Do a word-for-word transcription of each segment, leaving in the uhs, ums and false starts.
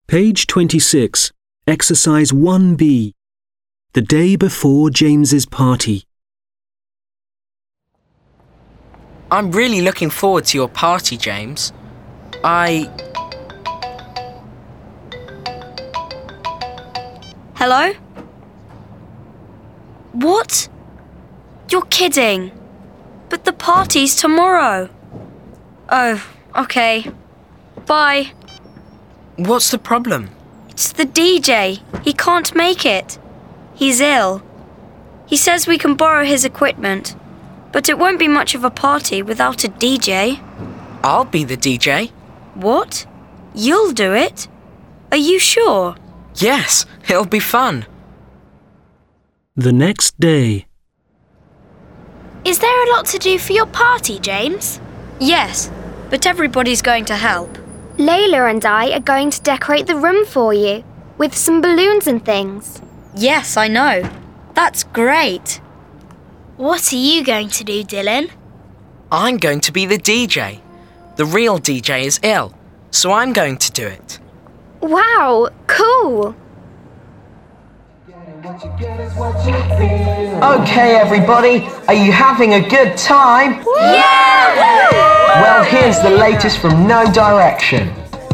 Page twenty-six, Exercise one B. The day before James's party. I'm really looking forward to your party, James. I... Hello? What? You're kidding. But the party's tomorrow. Oh, okay. Bye. What's the problem? It's the D J. He can't make it. He's ill. He says we can borrow his equipment, but it won't be much of a party without a D J. I'll be the D J. What? You'll do it? Are you sure? Yes, it'll be fun. The next day. Is there a lot to do for your party, James? Yes, but everybody's going to help. Layla and I are going to decorate the room for you, with some balloons and things. Yes, I know. That's great. What are you going to do, Dylan? I'm going to be the D J. The real D J is ill, so I'm going to do it. Wow, cool! Okay, everybody, are you having a good time? Yeah! Well, here's the latest from No Direction.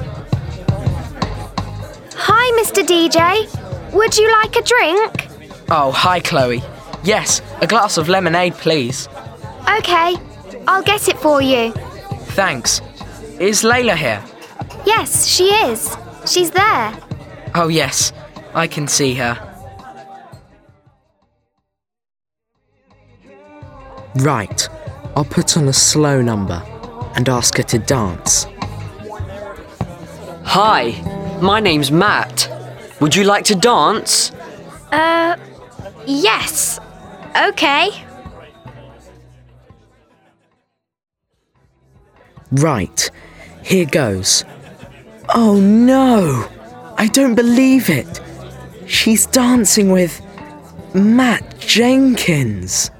Hi, Mister D J. Would you like a drink? Oh, hi, Chloe. Yes, a glass of lemonade, please. Okay, I'll get it for you. Thanks. Is Layla here? Yes, she is. She's there. Oh, yes, I can see her. Right, I'll put on a slow number and ask her to dance. Hi, my name's Matt. Would you like to dance? Uh, yes. Okay. Right, here goes. Oh no, I don't believe it. She's dancing with Matt Jenkins.